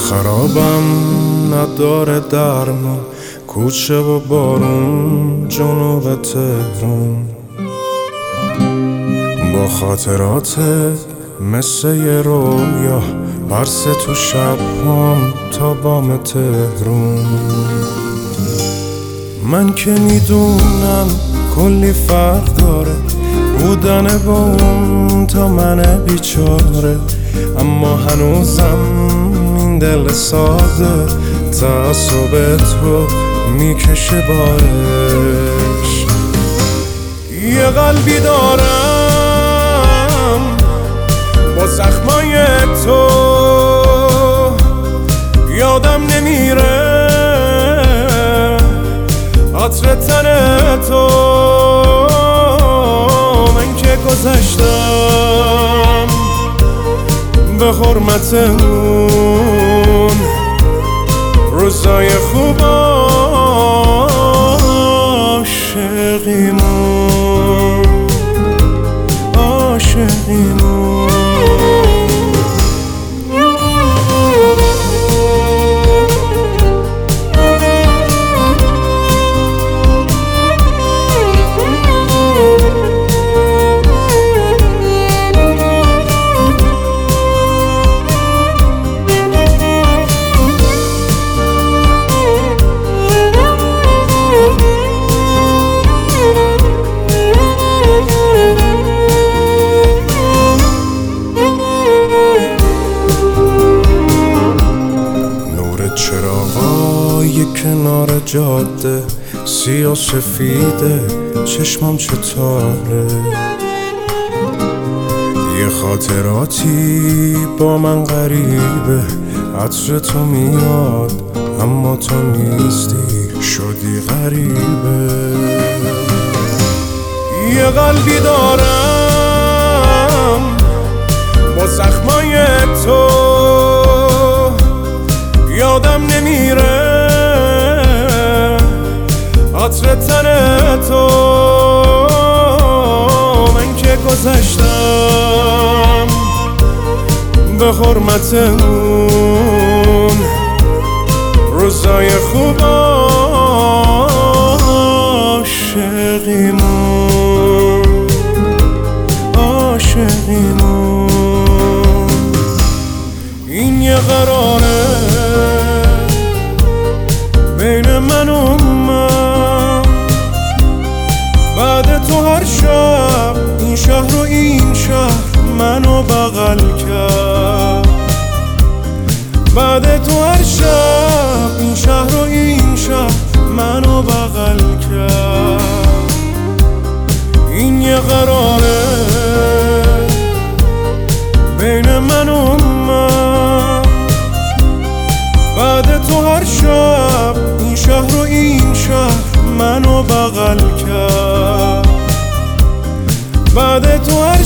خرابم نداره درمان، کوچه و بارون جنوب تهرون، با خاطراتت مثل یه رویا برسه تو شبام تا بام تهرون. من که میدونم کلی فرق داره بودن با اون تا من بیچاره، اما هنوزم این دل ساده تعصب تو میکشه بارش. یه قلبی دارم با زخمای تو، یادم نمیره عطر تن تو. من که گذشتم به حرمت اون روزای خوب عاشقیمون، عاشقیمون. چراغای کنار جاده سیاه سفیده، چشمام چطوره؟ یه خاطراتی با من غریبه، عطر تو میاد اما تو نیستی، شدی غریبه. یه قلبی دارم با زخمای تو، یادم نمیره عطر تن تو. من که گذشتم به حرمت اون روزای خوب عاشقیمون، عاشقیمون. این یه قراره بین من و من، بعد تو هر شب این شهر و این شهر منو بغل کرد. بعد تو هر شب این شهر و این شهر منو بغل کرد. این یه قراره بین من و من، بعد تو هر شب این شهر و این شهر منو بغل کرد. بعد تو